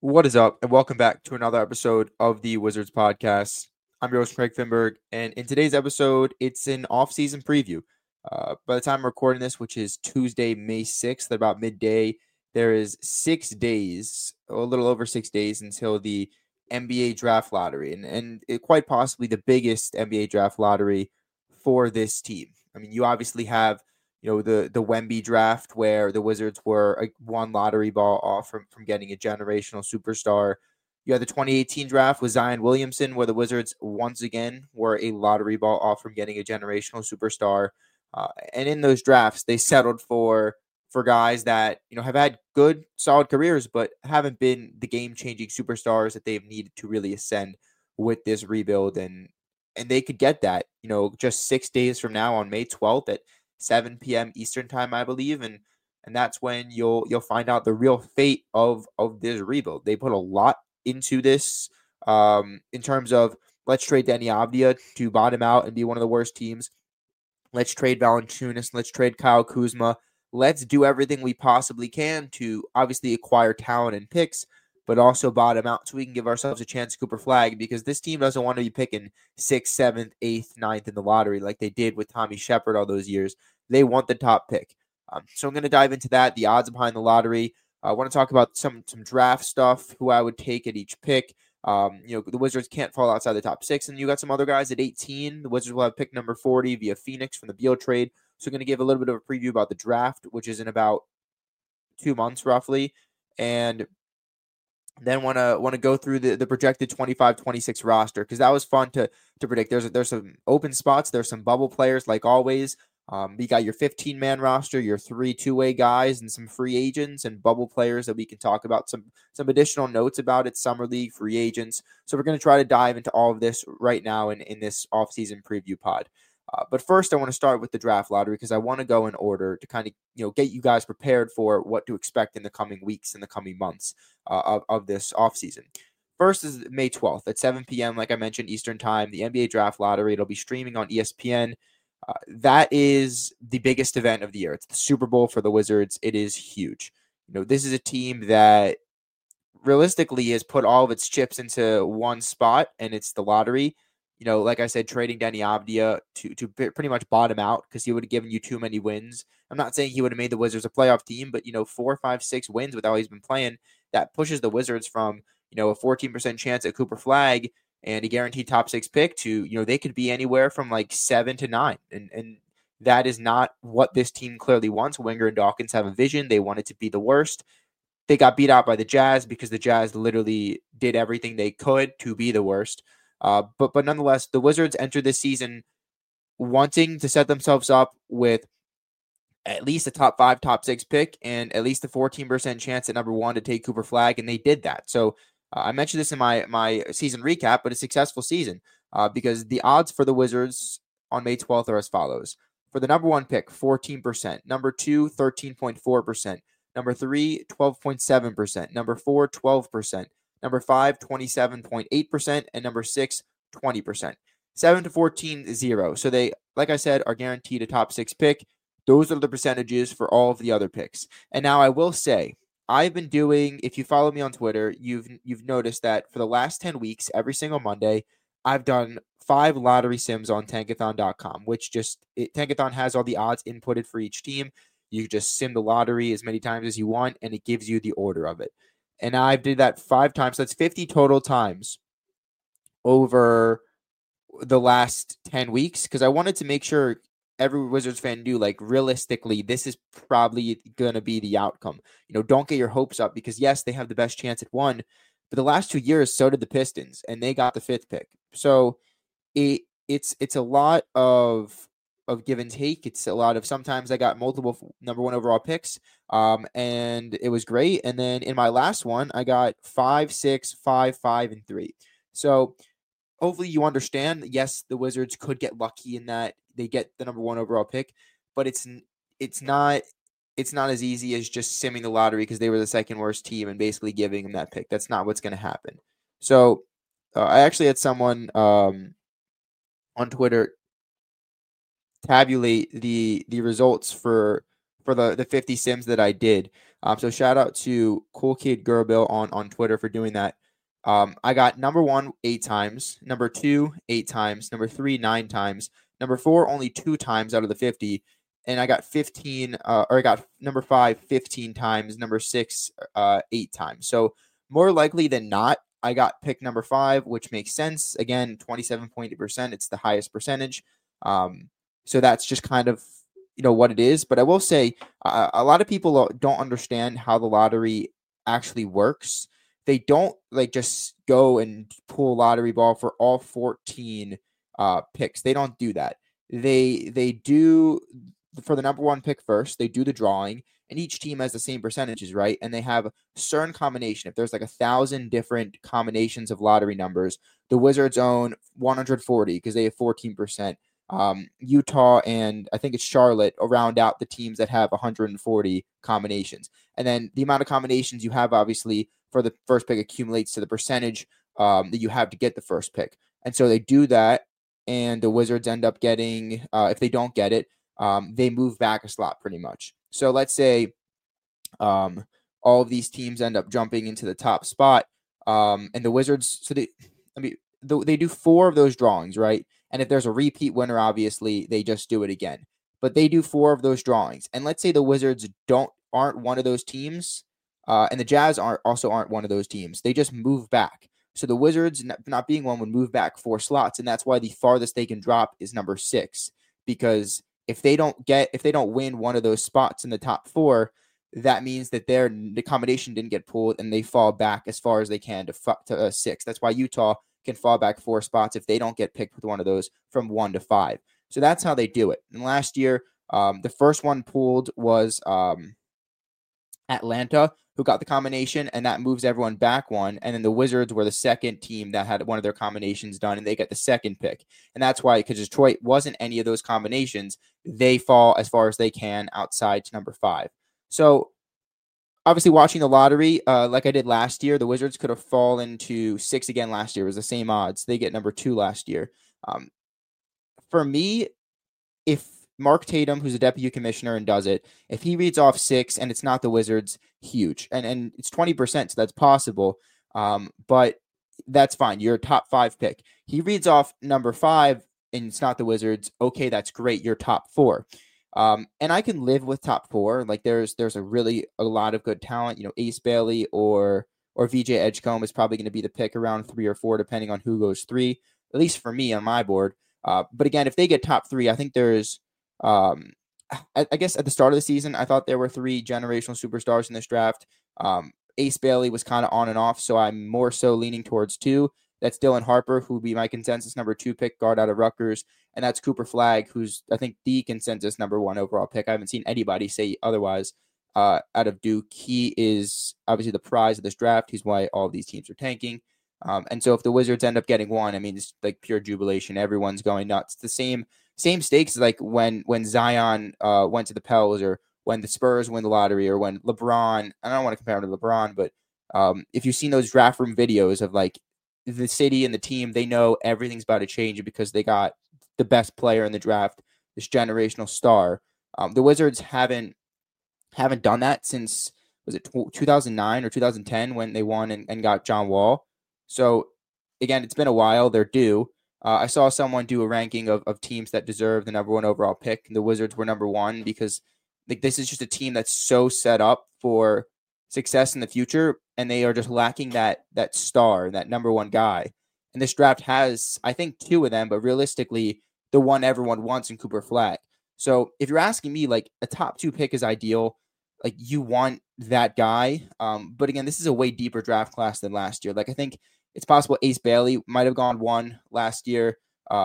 What is up, and welcome back to another episode of the Wizards Podcast. I'm your host, Craig Finberg, and in today's episode, it's an off-season preview. By the time I'm recording this, which is Tuesday, May 6th, at about midday, there is 6 days, a little over 6 days, until the NBA draft lottery, and quite possibly the biggest NBA draft lottery for this team. I mean, you obviously have the Wemby draft where the Wizards were one lottery ball off from getting a generational superstar. You had the 2018 draft with Zion Williamson where the Wizards once again were a lottery ball off from getting a generational superstar. And in those drafts, they settled for guys that have had good, solid careers, but haven't been the game-changing superstars that they've needed to really ascend with this rebuild. And they could get that, just 6 days from now on May 12th at 7 p.m. Eastern time, I believe, and that's when you'll find out the real fate of this rebuild. They put a lot into this in terms of let's trade Deni Avdija to bottom out and be one of the worst teams. Let's trade Valanciunas. Let's trade Kyle Kuzma. Let's do everything we possibly can to obviously acquire talent and picks, but also bottom out so we can give ourselves a chance at Cooper Flagg, because this team doesn't want to be picking 6th, 7th, 8th, 9th in the lottery like they did with Tommy Shepard all those years. They want the top pick. So I'm going to dive into that, the odds behind the lottery. I want to talk about some draft stuff, who I would take at each pick. The Wizards can't fall outside the top 6, and you got some other guys at 18. The Wizards will have pick number 40 via Phoenix from the Beal trade. So I'm going to give a little bit of a preview about the draft, which is in about 2 months roughly, and then want to go through the projected 25-26 roster, because that was fun to predict. There's some open spots. There's some bubble players like always. You got your 15-man roster, your 3 two-way guys, and some free agents and bubble players that we can talk about. Some additional notes about it, summer league, free agents. So we're going to try to dive into all of this right now in this offseason preview pod. But first, I want to start with the draft lottery, because I want to go in order to kind of get you guys prepared for what to expect in the coming weeks and the coming months of this offseason. First is May 12th at 7 p.m., like I mentioned, Eastern time, the NBA draft lottery. It'll be streaming on ESPN. That is the biggest event of the year. It's the Super Bowl for the Wizards. It is huge. This is a team that realistically has put all of its chips into one spot, and it's the lottery. Like I said, trading Deni Avdija to pretty much bottom out, because he would have given you too many wins. I'm not saying he would have made the Wizards a playoff team, but 4, 5, 6 wins with how he's been playing, that pushes the Wizards from a 14% chance at Cooper Flagg and a guaranteed top 6 pick to they could be anywhere from like 7 to 9, and that is not what this team clearly wants. Wenger and Dawkins have a vision. They want it to be the worst. They got beat out by the Jazz because the Jazz literally did everything they could to be the worst. But nonetheless, the Wizards entered this season wanting to set themselves up with at least a top 5, top 6 pick and at least a 14% chance at number 1 to take Cooper Flagg, and they did that. So I mentioned this in my season recap, but a successful season because the odds for the Wizards on May 12th are as follows. For the number 1 pick, 14%. Number 2, 13.4%. Number 3, 12.7%. Number 4, 12%. Number 5, 27.8%. And number 6, 20%. 7 to 14, 0. So they, like I said, are guaranteed a top 6 pick. Those are the percentages for all of the other picks. And now I will say, I've been doing, if you follow me on Twitter, you've noticed that for the last 10 weeks, every single Monday, I've done 5 lottery sims on Tankathon.com, which Tankathon has all the odds inputted for each team. You just sim the lottery as many times as you want, and it gives you the order of it. And I did that 5 times. So that's 50 total times over the last 10 weeks, because I wanted to make sure every Wizards fan knew, like, realistically, this is probably going to be the outcome. Don't get your hopes up, because yes, they have the best chance at 1, but the last 2 years, so did the Pistons, and they got the 5th pick. So it's a lot of give and take. It's a lot of, sometimes I got multiple number 1 overall picks, and it was great. And then in my last one, I got 5, 6, 5, 5, and 3. So hopefully you understand. Yes, the Wizards could get lucky in that they get the number 1 overall pick, but it's not as easy as just simming the lottery because they were the second worst team and basically giving them that pick. That's not what's going to happen. So I actually had someone on Twitter tabulate the results for the 50 sims that I did. So shout out to Cool Kid Gerbil on Twitter for doing that. I got number 1 8 times, number 2 8 times, number 3 9 times, number 4 only 2 times out of the 50, and I got 15. Or I got number 5 15 times, number 6 8 times. So more likely than not, I got pick number 5, which makes sense. Again, 27.8%. It's the highest percentage. So that's just kind of what it is. But I will say, a lot of people don't understand how the lottery actually works. They don't just go and pull lottery ball for all 14 picks. They don't do that. They do for the number 1 pick first. They do the drawing, and each team has the same percentages, right? And they have a certain combination. If there's 1,000 different combinations of lottery numbers, the Wizards own 140 because they have 14%. Utah and I think it's Charlotte round out the teams that have 140 combinations. And then the amount of combinations you have, obviously, for the first pick accumulates to the percentage that you have to get the first pick. And so they do that, and the Wizards end up getting, if they don't get it, they move back a slot pretty much. So let's say all of these teams end up jumping into the top spot, and the Wizards, they do 4 of those drawings, right? And if there's a repeat winner, obviously, they just do it again. But they do 4 of those drawings. And let's say the Wizards aren't one of those teams, and the Jazz aren't one of those teams. They just move back. So the Wizards, not being one, would move back 4 slots, and that's why the farthest they can drop is number 6. Because if they don't win one of those spots in the top 4, that means that the combination didn't get pulled, and they fall back as far as they can to 6. That's why Utah can fall back 4 spots if they don't get picked with one of those from 1 to 5. So that's how they do it. And last year, the first one pulled was Atlanta, who got the combination, and that moves everyone back 1. And then the Wizards were the second team that had one of their combinations done, and they get the second pick. And that's why, because Detroit wasn't any of those combinations, they fall as far as they can outside to number 5. So obviously, watching the lottery, like I did last year, the Wizards could have fallen to 6 again last year. It was the same odds. They get number 2 last year. For me, if Mark Tatum, who's a deputy commissioner and does it, if he reads off 6 and it's not the Wizards, huge. And it's 20%, so that's possible. But that's fine. You're a top 5 pick. He reads off number 5 and it's not the Wizards. Okay, that's great. You're top 4. And I can live with top 4. Like there's a lot of good talent. Ace Bailey or VJ Edgecombe is probably going to be the pick around 3 or 4, depending on who goes 3. At least for me on my board. But again, if they get top 3, I think there's, I guess at the start of the season, I thought there were 3 generational superstars in this draft. Ace Bailey was kind of on and off, so I'm more so leaning towards 2. That's Dylan Harper, who would be my consensus number 2 pick, guard out of Rutgers. And that's Cooper Flagg, who's, I think, the consensus number 1 overall pick. I haven't seen anybody say otherwise out of Duke. He is obviously the prize of this draft. He's why all of these teams are tanking. And so if the Wizards end up getting 1, I mean, it's like pure jubilation. Everyone's going nuts. It's the same stakes like when Zion went to the Pels, or when the Spurs win the lottery, or when LeBron, I don't want to compare him to LeBron, but if you've seen those draft room videos of like the city and the team, they know everything's about to change because they got the best player in the draft, this generational star. The Wizards haven't done that since, was it 2009 or 2010 when they won and got John Wall. So again, it's been a while. They're due. I saw someone do a ranking of teams that deserve the number 1 overall pick. And the Wizards were number 1 because this is just a team that's so set up for success in the future, and they are just lacking that star, that number 1 guy. And this draft has, I think, 2 of them, but realistically, the one everyone wants in Cooper Flagg. So if you're asking me, like, a top 2 pick is ideal, like, you want that guy. But again, this is a way deeper draft class than last year. Like, I think it's possible Ace Bailey might have gone 1 last year.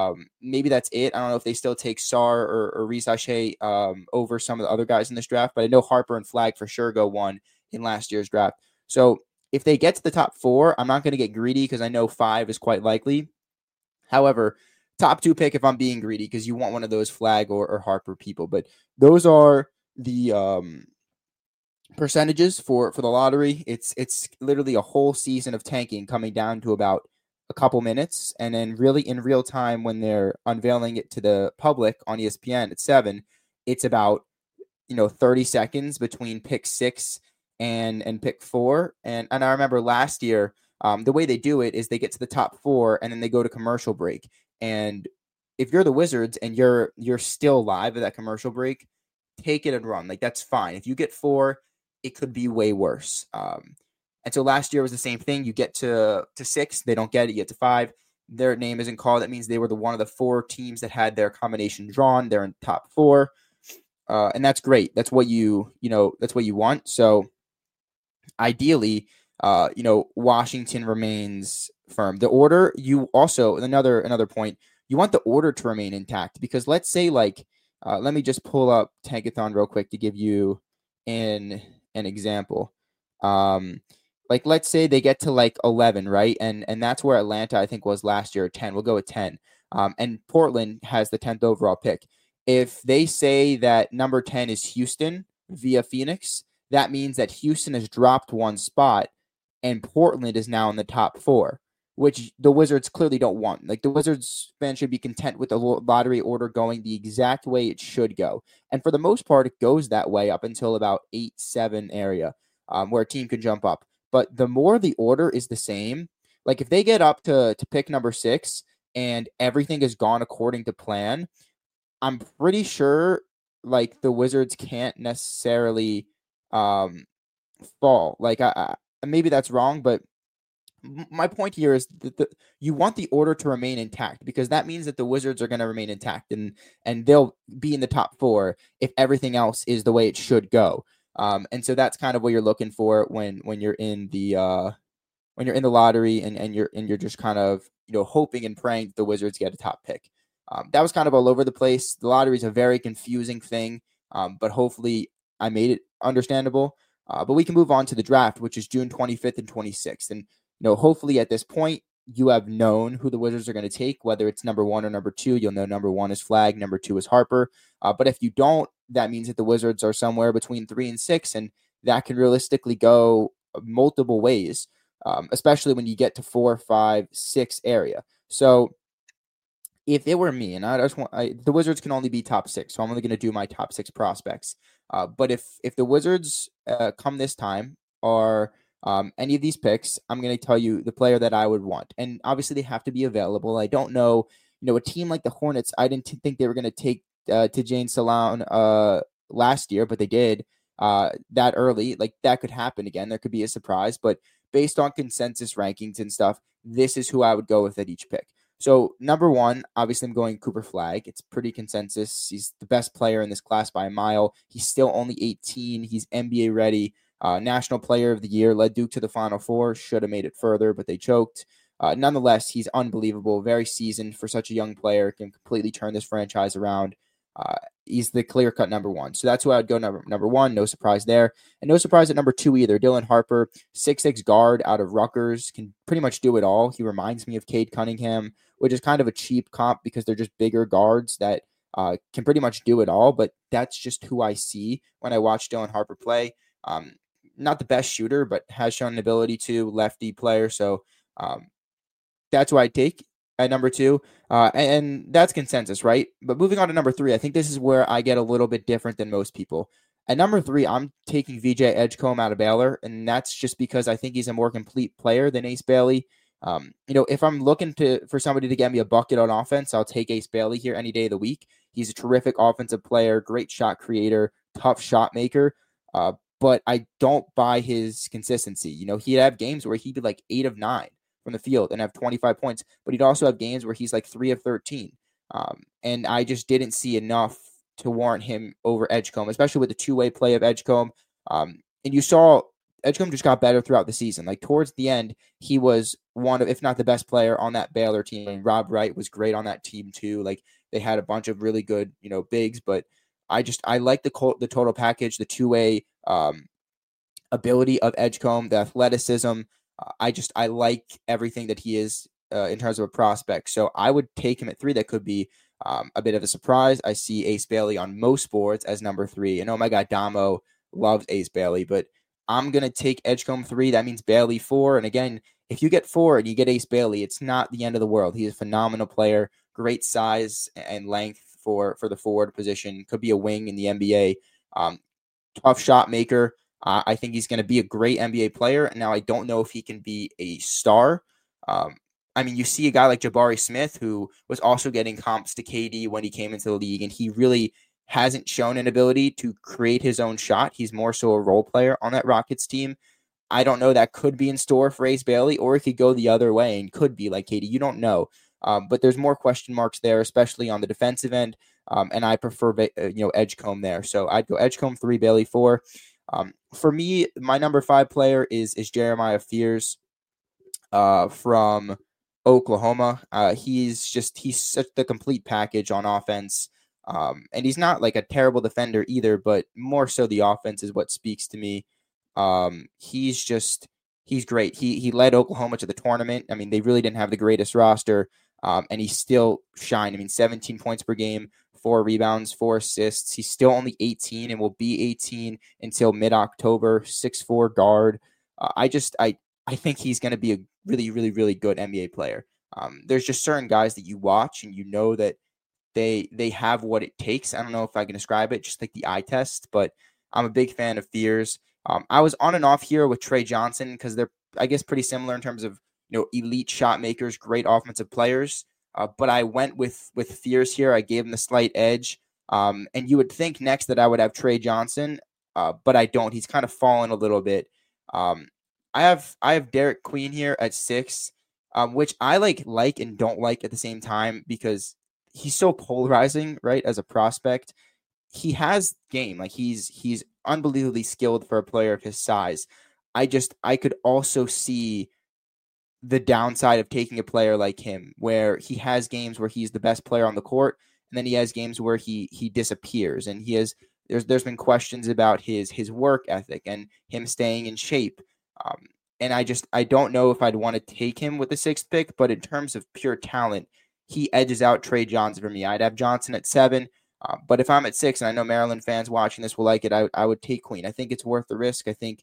Maybe that's it. I don't know if they still take Sarr or Reese Ashe over some of the other guys in this draft, but I know Harper and Flagg for sure go 1 in last year's draft. So if they get to the top 4, I'm not going to get greedy because I know 5 is quite likely. However, top 2 pick if I'm being greedy, because you want one of those Flagg or Harper people. But those are the percentages for the lottery. It's literally a whole season of tanking coming down to about a couple minutes, and then really in real time when they're unveiling it to the public on ESPN at 7, it's about 30 seconds between pick 6 and pick 4. And I remember last year, the way they do it is they get to the top 4 and then they go to commercial break. And if you're the Wizards and you're still live at that commercial break, take it and run. Like, that's fine. If you get 4, it could be way worse. And so last year was the same thing. You get to 6, they don't get it. You get to 5, their name isn't called. That means they were one of the 4 teams that had their combination drawn. They're in top 4, and that's great. That's what that's what you want. So ideally, Washington remains firm. The order, you also another point. You want the order to remain intact because let's say let me just pull up Tankathon real quick to give you an example. Let's say they get to 11, right? And that's where Atlanta, I think, was last year, 10. We'll go with 10. And Portland has the 10th overall pick. If they say that number 10 is Houston via Phoenix, that means that Houston has dropped 1 spot and Portland is now in the top 4, which the Wizards clearly don't want. Like, the Wizards fans should be content with the lottery order going the exact way it should go. And for the most part, it goes that way up until about 8-7 area, where a team can jump up. But the more the order is the same, like if they get up to pick number 6 and everything has gone according to plan, I'm pretty sure the Wizards can't necessarily fall. Maybe that's wrong, but my point here is that you want the order to remain intact because that means that the Wizards are going to remain intact and they'll be in the top 4 if everything else is the way it should go. And so that's kind of what you're looking for when you're in the lottery and you're just kind of hoping and praying that the Wizards get a top pick. That was kind of all over the place. The lottery is a very confusing thing, but hopefully I made it understandable. But we can move on to the draft, which is June 25th and 26th. And hopefully at this point, you have known who the Wizards are going to take, whether it's number 1 or number 2. You'll know number 1 is Flagg, number 2 is Harper. But if you don't, that means that the Wizards are somewhere between 3 and 6, and that can realistically go multiple ways, especially when you get to 4, 5, 6 area. So if it were me, and the Wizards can only be top 6, so I'm only going to do my top 6 prospects. But if the Wizards come this time are any of these picks, I'm going to tell you the player that I would want. And obviously they have to be available. I don't know, a team like the Hornets, I didn't think they were going to take Tidjane Salaün last year, but they did that early. That could happen again. There could be a surprise, but based on consensus rankings and stuff, this is who I would go with at each pick. So number 1, obviously I'm going Cooper Flagg. It's pretty consensus. He's the best player in this class by a mile. He's still only 18. He's NBA ready. National Player of the Year, led Duke to the Final Four. Should have made it further, but they choked. Nonetheless, he's unbelievable. Very seasoned for such a young player. Can completely turn this franchise around. He's the clear-cut number 1. So that's who I would go number 1. No surprise there. And no surprise at number 2 either. Dylan Harper, 6'6" guard out of Rutgers, can pretty much do it all. He reminds me of Cade Cunningham, which is kind of a cheap comp because they're just bigger guards that can pretty much do it all. But that's just who I see when I watch Dylan Harper play. Not the best shooter, but has shown an ability to, lefty player. So that's who I take at number 2. And that's consensus, right? But moving on to number 3, I think this is where I get a little bit different than most people. At number 3, I'm taking VJ Edgecombe out of Baylor, and that's just because I think he's a more complete player than Ace Bailey. If I'm looking for somebody to get me a bucket on offense, I'll take Ace Bailey here any day of the week. He's a terrific offensive player, great shot creator, tough shot maker. But I don't buy his consistency. He'd have games where he'd be 8 of 9 from the field and have 25 points, but he'd also have games where he's 3 of 13. And I just didn't see enough to warrant him over Edgecombe, especially with the two-way play of Edgecombe. And you saw Edgecombe just got better throughout the season. Towards the end, he was one of, if not the best player on that Baylor team. And Rob Wright was great on that team too. They had a bunch of really good, bigs, but I like the total package, the two-way ability of Edgecombe, the athleticism. I like everything that he is in terms of a prospect. So I would take him at 3. That could be a bit of a surprise. I see Ace Bailey on most boards as number 3. And oh my God, Damo loves Ace Bailey, but I'm going to take Edgecombe 3. That means Bailey 4. And again, if you get 4 and you get Ace Bailey, it's not the end of the world. He's a phenomenal player, great size and length for the forward position. Could be a wing in the NBA. Tough shot maker. I think he's going to be a great NBA player. Now, I don't know if he can be a star. Um, I mean, you see a guy like Jabari Smith, who was also getting comps to KD when he came into the league, and he really hasn't shown an ability to create his own shot. He's more so a role player on that Rockets team. I don't know. That could be in store for Ace Bailey, or it could go the other way and could be like KD. You don't know. But there's more question marks there, especially on the defensive end. And I prefer, Edgecombe there. So I'd go Edgecombe 3, Bailey 4. For me, my number 5 player is Jeremiah Fears from Oklahoma. He's such the complete package on offense. And he's not like a terrible defender either, but more so the offense is what speaks to me. He's great. He led Oklahoma to the tournament. I mean, they really didn't have the greatest roster, and he still shined. I mean, 17 points per game, 4 rebounds, 4 assists. He's still only 18 and will be 18 until mid-October. 6'4" guard. I think he's going to be a really, really, really good NBA player. There's just certain guys that you watch and you know that they have what it takes. I don't know if I can describe it, just like the eye test, but I'm a big fan of Fears. I was on and off here with Trey Johnson because they're, I guess, pretty similar in terms of elite shot makers, great offensive players. But I went with Fears here. I gave him the slight edge. And you would think next that I would have Trey Johnson, but I don't. He's kind of fallen a little bit. I have Derek Queen here at 6, which I like and don't like at the same time because he's so polarizing, right? As a prospect, he has game. Like he's unbelievably skilled for a player of his size. I could also see the downside of taking a player like him, where he has games where he's the best player on the court, and then he has games where he disappears, and there's been questions about his work ethic and him staying in shape. And I don't know if I'd want to take him with the 6th pick, but in terms of pure talent, he edges out Trey Johnson for me. I'd have Johnson at 7. But if I'm at 6, and I know Maryland fans watching this will like it, I would take Queen. I think it's worth the risk. I think,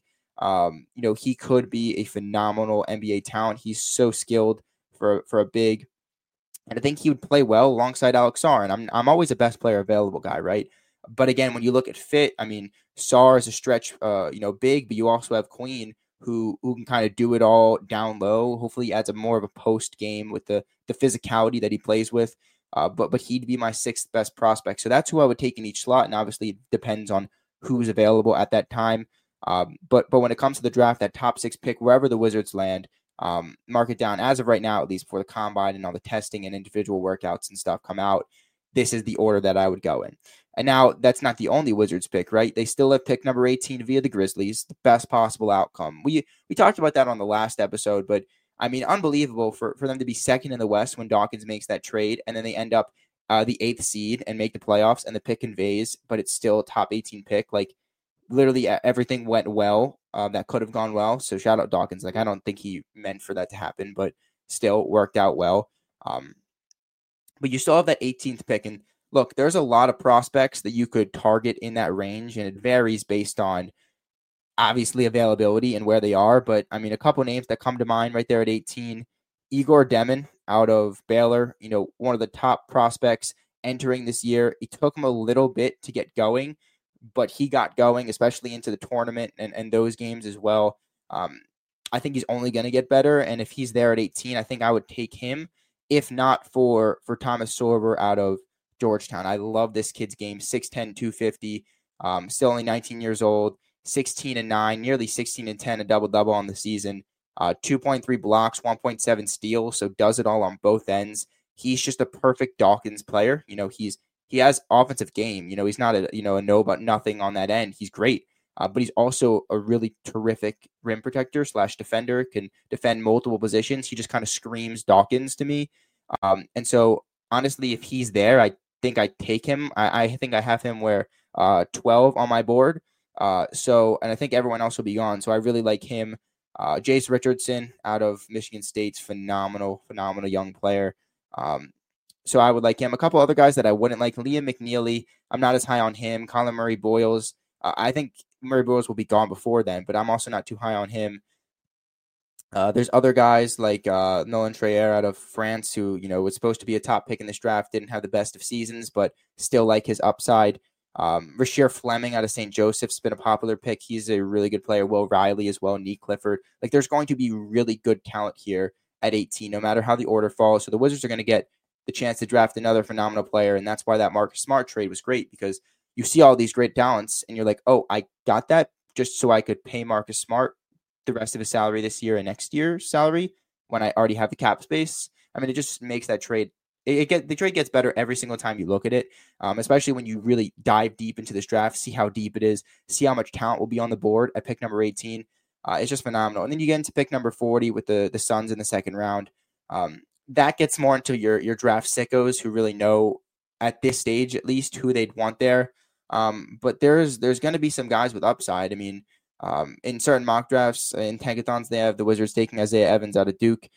he could be a phenomenal NBA talent. He's so skilled for a big, and I think he would play well alongside Alex Sarr. And I'm always a best player available guy, right? But again, when you look at fit, I mean, Sarr is a stretch, big, but you also have Queen who can kind of do it all down low. Hopefully, he adds a more of a post game with the physicality that he plays with. But he'd be my 6th best prospect. So that's who I would take in each slot. And obviously it depends on who's available at that time. But when it comes to the draft, that top 6 pick, wherever the Wizards land, mark it down as of right now, at least before the combine and all the testing and individual workouts and stuff come out. This is the order that I would go in. And now that's not the only Wizards pick, right? They still have pick number 18 via the Grizzlies, the best possible outcome. We talked about that on the last episode, but I mean, unbelievable for them to be 2nd in the West when Dawkins makes that trade, and then they end up the 8th seed and make the playoffs, and the pick conveys, but it's still a top 18 pick. Like, literally everything went well that could have gone well. So shout out Dawkins. Like, I don't think he meant for that to happen, but still worked out well. But you still have that 18th pick, and look, there's a lot of prospects that you could target in that range, and it varies based on obviously availability and where they are. But I mean, a couple names that come to mind right there at 18, Igor Demon out of Baylor, one of the top prospects entering this year. It took him a little bit to get going, but he got going, especially into the tournament and those games as well. I think he's only going to get better. And if he's there at 18, I think I would take him, if not for Thomas Sorber out of Georgetown. I love this kid's game, 6'10", 250, still only 19 years old. 16-9, nearly 16-10, a double-double on the season. 2.3 blocks, 1.7 steals, so does it all on both ends. He's just a perfect Dawkins player. He has offensive game. He's not a no but nothing on that end. He's great, but he's also a really terrific rim protector / defender. Can defend multiple positions. He just kind of screams Dawkins to me. And so honestly, if he's there, I think I take him. I think I have him where 12 on my board. And I think everyone else will be gone. So I really like him. Jace Richardson out of Michigan State's phenomenal young player. So I would like him. A couple other guys that I wouldn't like. Liam McNeely, I'm not as high on him. Colin Murray Boyles. I think Murray Boyles will be gone before then, but I'm also not too high on him. There's other guys like Nolan Treyer out of France who, was supposed to be a top pick in this draft, didn't have the best of seasons, but still like his upside. Rasheer Fleming out of St. Joseph's been a popular pick. He's a really good player. Will Riley as well. Nick Clifford. Like, there's going to be really good talent here at 18, no matter how the order falls. So the Wizards are going to get the chance to draft another phenomenal player. And that's why that Marcus Smart trade was great, because you see all these great talents and you're like, oh, I got that just so I could pay Marcus Smart the rest of his salary this year and next year's salary when I already have the cap space. I mean, it just makes that trade. The trade gets better every single time you look at it, especially when you really dive deep into this draft, see how deep it is, see how much talent will be on the board at pick number 18. It's just phenomenal. And then you get into pick number 40 with the Suns in the second round. That gets more into your draft sickos who really know at this stage, at least, who they'd want there. But there's going to be some guys with upside. I mean, in certain mock drafts, in Tankathons, they have the Wizards taking Isaiah Evans out of Duke.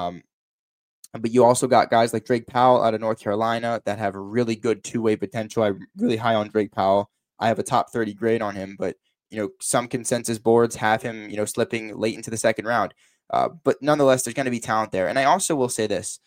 But you also got guys like Drake Powell out of North Carolina that have a really good two-way potential. I'm really high on Drake Powell. I have a top 30 grade on him, but some consensus boards have him, slipping late into the second round. But nonetheless, there's going to be talent there. And I also will say this.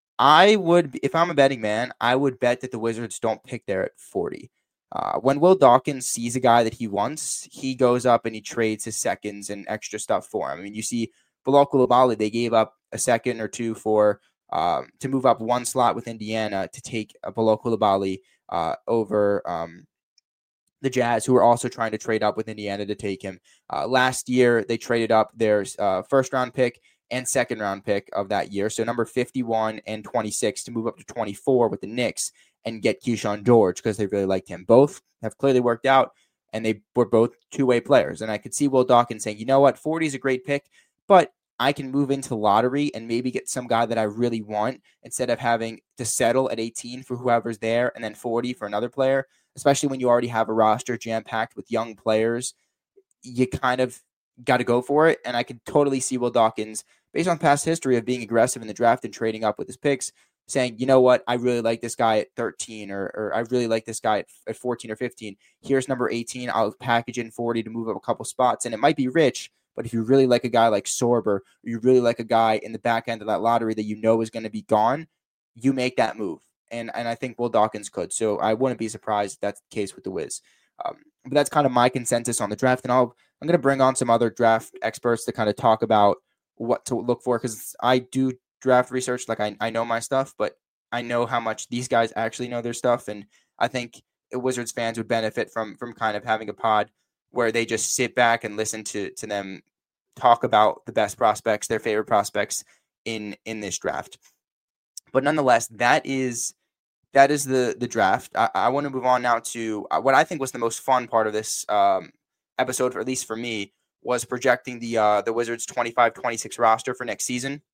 If I'm a betting man, I would bet that the Wizards don't pick there at 40. When Will Dawkins sees a guy that he wants, he goes up and he trades his seconds and extra stuff for him. I mean, you see Bilal Coulibaly, they gave up a second or two for to move up one slot with Indiana to take Bilal Coulibaly over the Jazz, who were also trying to trade up with Indiana to take him. Last year, they traded up their first-round pick and second-round pick of that year, so number 51 and 26 to move up to 24 with the Knicks and get Keyshawn George because they really liked him. Both have clearly worked out, and they were both two-way players. And I could see Will Dawkins saying, you know what, 40 is a great pick, but I can move into the lottery and maybe get some guy that I really want instead of having to settle at 18 for whoever's there and then 40 for another player, especially when you already have a roster jam-packed with young players. You kind of got to go for it. And I could totally see Will Dawkins, based on past history of being aggressive in the draft and trading up with his picks, saying, you know what, I really like this guy at 13 or I really like this guy at 14 or 15. Here's number 18. I'll package in 40 to move up a couple spots. And it might be rich, but if you really like a guy like Sorber, or you really like a guy in the back end of that lottery that you know is going to be gone, you make that move. And I think Will Dawkins could. So I wouldn't be surprised if that's the case with the Wiz. But that's kind of my consensus on the draft. And I'm going to bring on some other draft experts to kind of talk about what to look for, because I do draft research. Like I know my stuff, but I know how much these guys actually know their stuff. And I think Wizards fans would benefit from kind of having a pod where they just sit back and listen to them talk about the best prospects, their favorite prospects in this draft. But nonetheless, that is the draft. I want to move on now to what I think was the most fun part of this episode, or at least for me, was projecting the Wizards 25-26 roster for next season.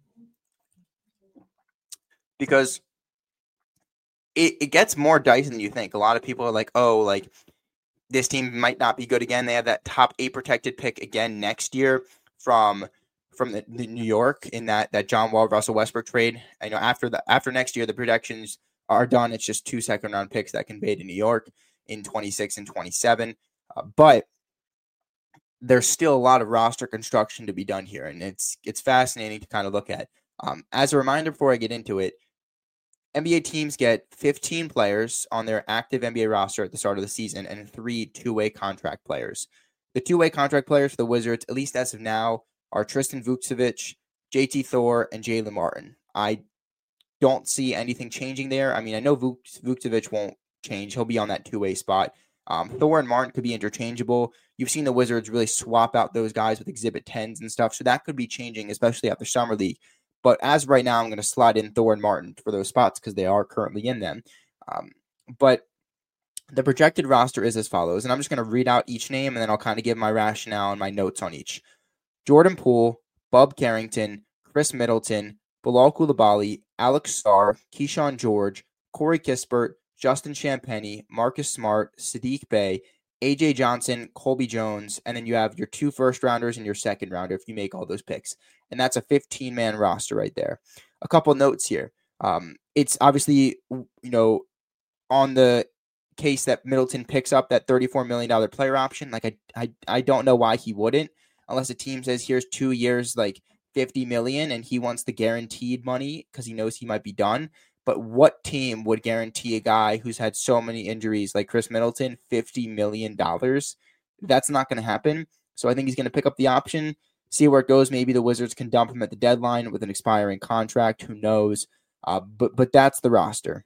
Because it gets more dicey than you think. A lot of people are like, oh, like, this team might not be good again. They have that top 8 protected pick again next year from the New York in that John Wall Russell Westbrook trade. I know after next year the projections are done. It's just 2 second-round picks that convey to New York in 26 and 27. But there's still a lot of roster construction to be done here, and it's fascinating to kind of look at. As a reminder before I get into it, NBA teams get 15 players on their active NBA roster at the start of the season and 3 two-way contract players. The two-way contract players for the Wizards, at least as of now, are Tristan Vukcevic, JT Thor, and Jaylen Martin. I don't see anything changing there. I mean, I know Vukcevic won't change. He'll be on that two-way spot. Thor and Martin could be interchangeable. You've seen the Wizards really swap out those guys with Exhibit 10s and stuff, so that could be changing, especially after Summer League. But as right now, I'm going to slide in Thor and Martin for those spots because they are currently in them. But the projected roster is as follows, and I'm just going to read out each name, and then I'll kind of give my rationale and my notes on each. Jordan Poole, Bub Carrington, Chris Middleton, Bilal Coulibaly, Alex Sarr, Keyshawn George, Corey Kispert, Justin Champagnie, Marcus Smart, Saddiq Bey, AJ Johnson, Colby Jones, and then you have your 2 first-rounders and your second rounder if you make all those picks. And that's a 15-man roster right there. A couple notes here. It's obviously, on the case that Middleton picks up that $34 million player option. Like, I don't know why he wouldn't, unless a team says, here's 2 years, like $50 million, and he wants the guaranteed money because he knows he might be done. But what team would guarantee a guy who's had so many injuries like Chris Middleton $50 million? That's not going to happen. So I think he's going to pick up the option, see where it goes. Maybe the Wizards can dump him at the deadline with an expiring contract. Who knows? But that's the roster.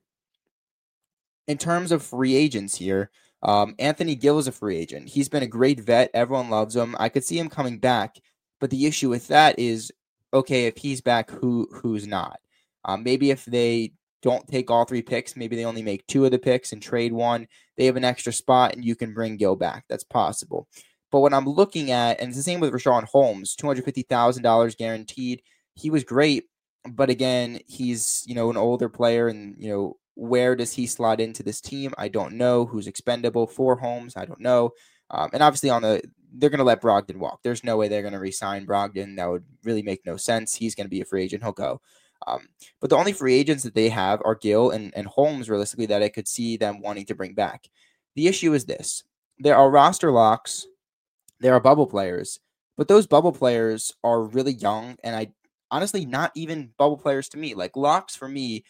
In terms of free agents here, Anthony Gill is a free agent. He's been a great vet. Everyone loves him. I could see him coming back. But the issue with that is, okay, if he's back, who's not? Maybe if they don't take all 3 picks, maybe they only make 2 of the picks and trade one. They have an extra spot and you can bring Gill back. That's possible. But what I'm looking at, and it's the same with Richaun Holmes, $250,000 guaranteed. He was great, but again, he's, an older player, and, where does he slot into this team? I don't know. Who's expendable for Holmes? I don't know. And obviously they're going to let Brogdon walk. There's no way they're going to re-sign Brogdon. That would really make no sense. He's going to be a free agent. He'll go. But the only free agents that they have are Gill and Holmes, realistically, that I could see them wanting to bring back. The issue is this. There are roster locks. There are bubble players. But those bubble players are really young, and honestly, not even bubble players to me. Like locks for me,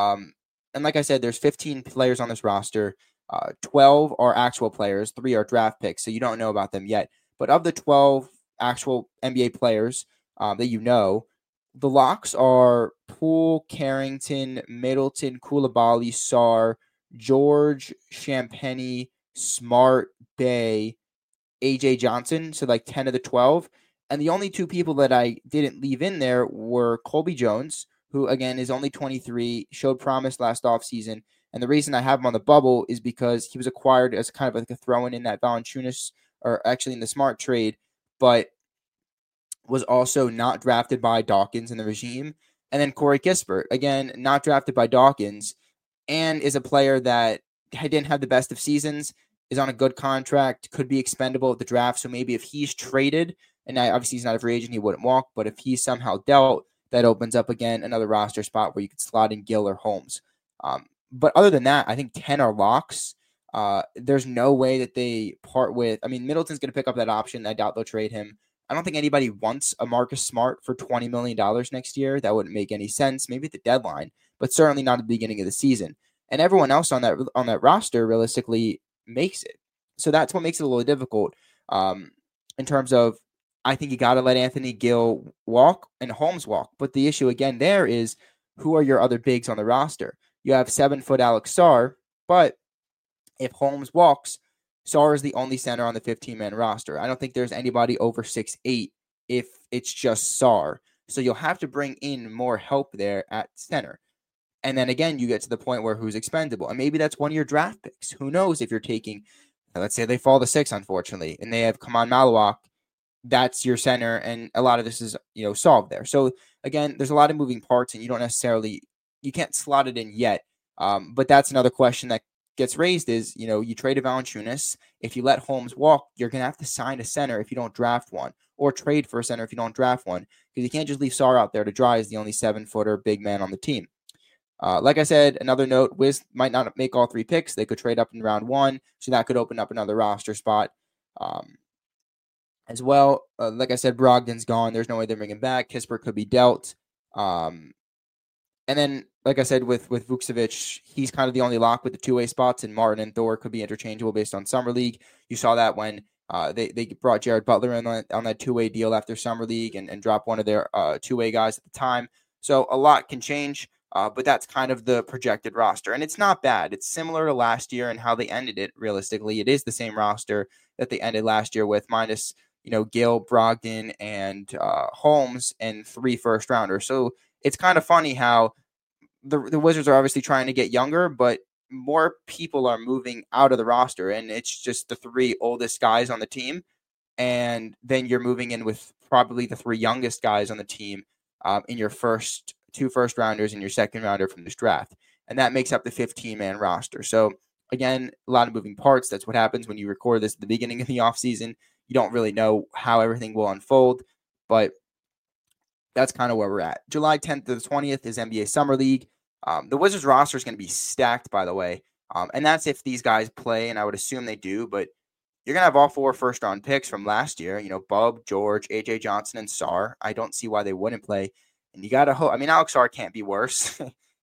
and like I said, there's 15 players on this roster. 12 are actual players. 3 are draft picks, so you don't know about them yet. But of the 12 actual NBA players that the locks are Poole, Carrington, Middleton, Coulibaly, Sarr, George, Champagnie, Smart, Bay, AJ Johnson. So like 10 of the 12. And the only 2 people that I didn't leave in there were Colby Jones, who, again, is only 23, showed promise last offseason. And the reason I have him on the bubble is because he was acquired as kind of like a throw-in in that Valanciunas, or actually in the Smart trade, but was also not drafted by Dawkins in the regime. And then Corey Kispert, again, not drafted by Dawkins, and is a player that didn't have the best of seasons, is on a good contract, could be expendable at the draft. So maybe if he's traded, and obviously he's not a free agent, he wouldn't walk, but if he's somehow dealt, that opens up, again, another roster spot where you could slot in Gill or Holmes. But other than that, I think 10 are locks. There's no way that they part with. I mean, Middleton's going to pick up that option. I doubt they'll trade him. I don't think anybody wants a Marcus Smart for $20 million next year. That wouldn't make any sense. Maybe at the deadline, but certainly not at the beginning of the season. And everyone else on that roster realistically makes it. So that's what makes it a little difficult in terms of, I think you got to let Anthony Gill walk and Holmes walk. But the issue again there is, who are your other bigs on the roster? You have 7-foot Alex Sarr, but if Holmes walks, Sarr is the only center on the 15-man roster. I don't think there's anybody over 6'8" if it's just Sarr. So you'll have to bring in more help there at center. And then again, you get to the point where who's expendable. And maybe that's one of your draft picks. Who knows if you're taking, let's say they fall to 6, unfortunately, and they have Kaman Malawak. That's your center, and a lot of this is, solved there. So again, there's a lot of moving parts, and you can't slot it in yet. But that's another question that gets raised is, you traded Valanciunas. If you let Holmes walk, you're going to have to sign a center if you don't draft one, or trade for a center if you don't draft one, because you can't just leave Sarr out there to dry as the only 7-footer big man on the team. Like I said, another note, Wiz might not make all 3 picks. They could trade up in round 1, so that could open up another roster spot. As well, like I said, Brogdon's gone. There's no way they're bringing him back. Kispert could be dealt. And then, like I said, with Vucevic, he's kind of the only lock with the 2-way spots, and Martin and Thor could be interchangeable based on Summer League. You saw that when they brought Jared Butler in on that 2-way deal after Summer League and dropped one of their 2-way guys at the time. So a lot can change, but that's kind of the projected roster. And it's not bad. It's similar to last year and how they ended it, realistically. It is the same roster that they ended last year with, minus Gill, Brogdon, and Holmes, and 3 first-rounders. So it's kind of funny how the Wizards are obviously trying to get younger, but more people are moving out of the roster, and it's just the 3 oldest guys on the team, and then you're moving in with probably the 3 youngest guys on the team in your 2 first-rounders and your second-rounder from this draft, and that makes up the 15-man roster. So, again, a lot of moving parts. That's what happens when you record this at the beginning of the offseason. You don't really know how everything will unfold, but that's kind of where we're at. July 10th to the 20th is NBA Summer League. The Wizards roster is going to be stacked, by the way, and that's if these guys play, and I would assume they do, but you're going to have all 4 first-round picks from last year, Bub, George, AJ Johnson, and Sarr. I don't see why they wouldn't play, and you got to hope. I mean, Alex Sarr can't be worse.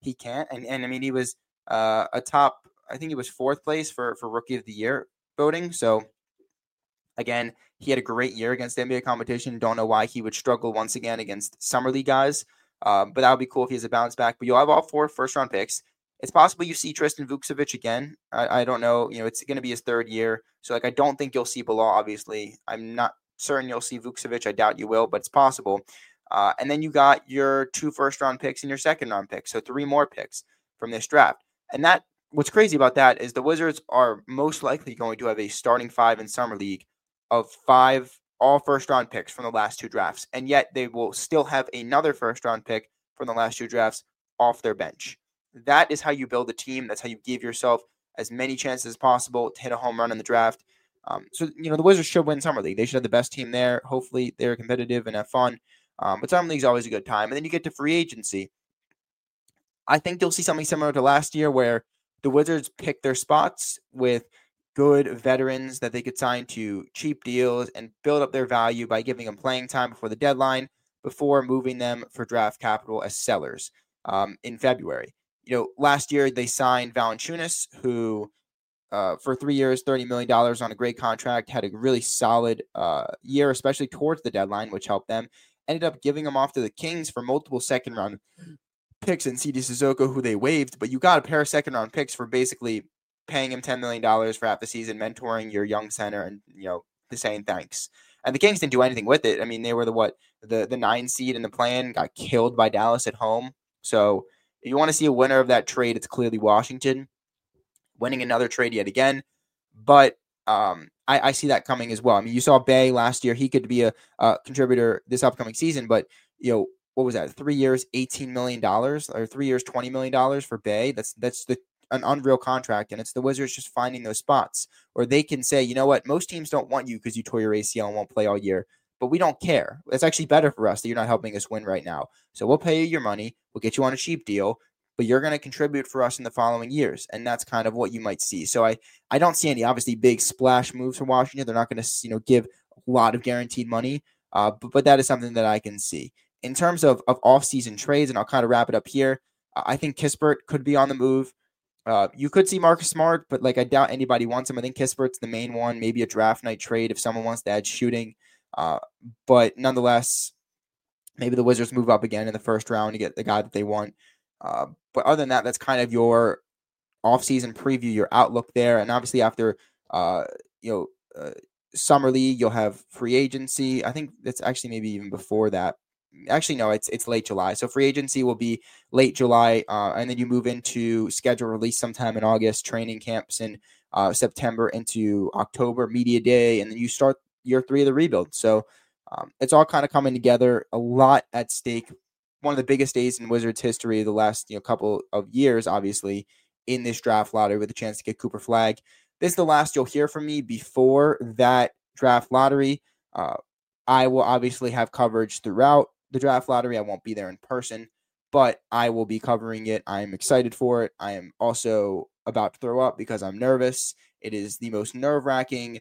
he can't. And I mean, he was a top, I think he was fourth place for Rookie of the Year voting. So again, he had a great year against NBA competition. Don't know why he would struggle once again against Summer League guys. But that would be cool if he has a bounce back. But you'll have all 4 first-round picks. It's possible you see Tristan Vukcevic again. I don't know. It's going to be his 3rd year. So, I don't think you'll see Bilal, obviously. I'm not certain you'll see Vukcevic. I doubt you will, but it's possible. And then you got your 2 first-round picks and your second-round picks. So 3 more picks from this draft. And what's crazy about that is the Wizards are most likely going to have a starting 5 in Summer League of 5 all first-round picks from the last 2 drafts. And yet they will still have another first-round pick from the last 2 drafts off their bench. That is how you build a team. That's how you give yourself as many chances as possible to hit a home run in the draft. So the Wizards should win Summer League. They should have the best team there. Hopefully they're competitive and have fun. But Summer League is always a good time. And then you get to free agency. I think you'll see something similar to last year where the Wizards pick their spots with good veterans that they could sign to cheap deals and build up their value by giving them playing time before the deadline, before moving them for draft capital as sellers in February. Last year they signed Valanciunas, who for 3 years, $30 million on a great contract, had a really solid year, especially towards the deadline, which helped them. Ended up giving him off to the Kings for multiple second-round picks and CD Sissoko, who they waived, but you got a pair of second-round picks for basically paying him $10 million for half the season, mentoring your young center, and saying thanks. And the Kings didn't do anything with it. I mean, they were the 9 seed in the plan, got killed by Dallas at home. So if you want to see a winner of that trade, it's clearly Washington winning another trade yet again. But I see that coming as well. I mean, you saw Bey last year; he could be a contributor this upcoming season. But what was that? 3 years, $18 million, or 3 years, $20 million for Bey. That's an unreal contract, and it's the Wizards just finding those spots where they can say, you know what, most teams don't want you because you tore your ACL and won't play all year, but we don't care. It's actually better for us that you're not helping us win right now. So we'll pay you your money, we'll get you on a cheap deal, but you're going to contribute for us in the following years, and that's kind of what you might see. So I don't see any obviously big splash moves for Washington. They're not going to give a lot of guaranteed money, but that is something that I can see. In terms of off-season trades, and I'll kind of wrap it up here, I think Kispert could be on the move. You could see Marcus Smart, but I doubt anybody wants him. I think Kispert's the main one, maybe a draft night trade if someone wants to add shooting. But nonetheless, maybe the Wizards move up again in the first round to get the guy that they want. But other than that, that's kind of your offseason preview, your outlook there. And obviously after, Summer League, you'll have free agency. I think that's actually maybe even before that. Actually, no, it's late July. So free agency will be late July, and then you move into schedule release sometime in August, training camps in September into October, media day, and then you start year 3 of the rebuild. So it's all kind of coming together, a lot at stake. One of the biggest days in Wizards history the last couple of years, obviously, in this draft lottery with a chance to get Cooper Flagg. This is the last you'll hear from me before that draft lottery. I will obviously have coverage throughout the draft lottery. I won't be there in person, but I will be covering it. I'm excited for it. I am also about to throw up because I'm nervous. It is the most nerve-wracking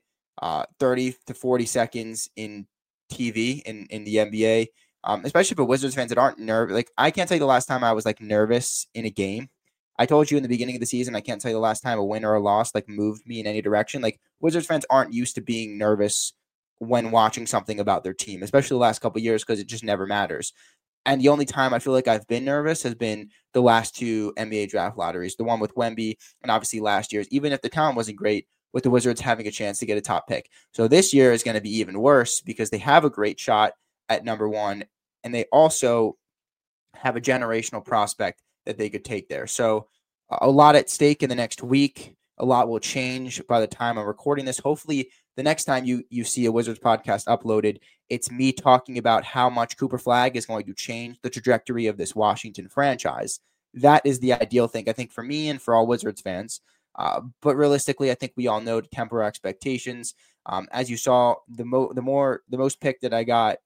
30 to 40 seconds in TV in the NBA, especially for Wizards fans that aren't nervous. I can't tell you the last time I was nervous in a game. I told you in the beginning of the season, I can't tell you the last time a win or a loss moved me in any direction. Wizards fans aren't used to being nervous when watching something about their team, especially the last couple of years, because it just never matters. And the only time I feel like I've been nervous has been the last 2 NBA draft lotteries, the one with Wemby and obviously last year's, even if the talent wasn't great, with the Wizards having a chance to get a top pick. So this year is going to be even worse because they have a great shot at number 1, and they also have a generational prospect that they could take there. So a lot at stake in the next week. A lot will change by the time I'm recording this. Hopefully, the next time you see a Wizards podcast uploaded, it's me talking about how much Cooper Flagg is going to change the trajectory of this Washington franchise. That is the ideal thing, I think, for me and for all Wizards fans. But realistically, I think we all know to temper our expectations. As you saw, the most pick that I got,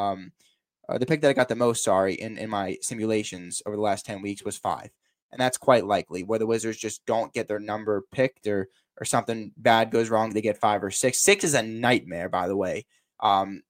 the pick that I got the most, in my simulations over the last 10 weeks was 5. And that's quite likely where the Wizards just don't get their number picked or something bad goes wrong. They get 5 or 6. 6 is a nightmare, by the way.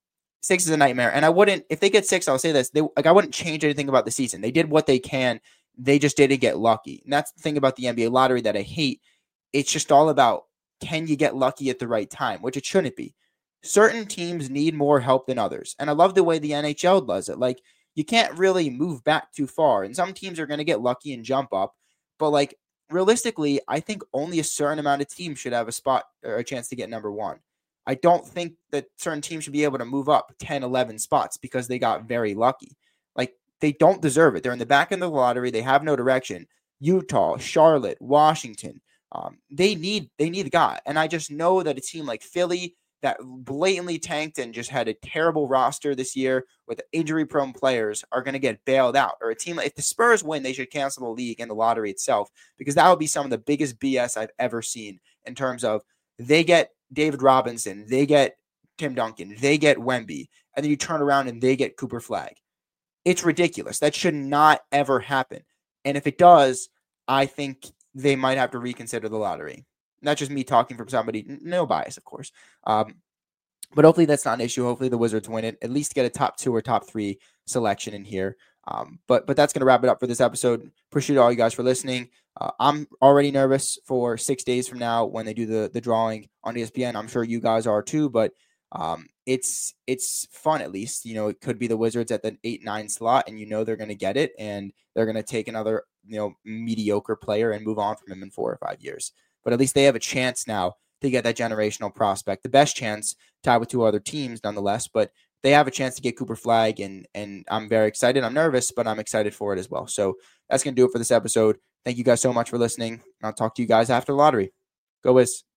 6 is a nightmare. And I wouldn't, if they get 6, I'll say this, I wouldn't change anything about the season. They did what they can They just didn't get lucky. And that's the thing about the NBA lottery that I hate. It's just all about, can you get lucky at the right time, which it shouldn't be. Certain teams need more help than others. And I love the way the NHL does it. Like, you can't really move back too far. And some teams are going to get lucky and jump up. But like, realistically, I think only a certain amount of teams should have a spot or a chance to get number one. I don't think that certain teams should be able to move up 10, 11 spots because they got very lucky. Like, they don't deserve it. They're in the back end of the lottery. They have no direction. Utah, Charlotte, Washington, they need a guy. And I just know that a team like Philly that blatantly tanked and just had a terrible roster this year with injury-prone players are going to get bailed out. Or a team, if the Spurs win, they should cancel the league and the lottery itself, because that would be some of the biggest BS I've ever seen in terms of they get David Robinson, they get Tim Duncan, they get Wemby, and then you turn around and they get Cooper Flag. It's ridiculous. That should not ever happen. And if it does, I think they might have to reconsider the lottery. Not just me talking from somebody, no bias, of course. But hopefully that's not an issue. Hopefully the Wizards win it, at least get a top 2 or top 3 selection in here. But that's going to wrap it up for this episode. Appreciate all you guys for listening. I'm already nervous for 6 days from now when they do the drawing on ESPN. I'm sure you guys are too, but it's fun at least. You know, it could be the Wizards at the 8-9 slot, and you know they're going to get it, and they're going to take another mediocre player and move on from him in 4 or 5 years. But at least they have a chance now to get that generational prospect. The best chance, tied with 2 other teams nonetheless, but they have a chance to get Cooper Flag, and I'm very excited. I'm nervous, but I'm excited for it as well. So that's going to do it for this episode. Thank you guys so much for listening. I'll talk to you guys after the lottery. Go Wiz.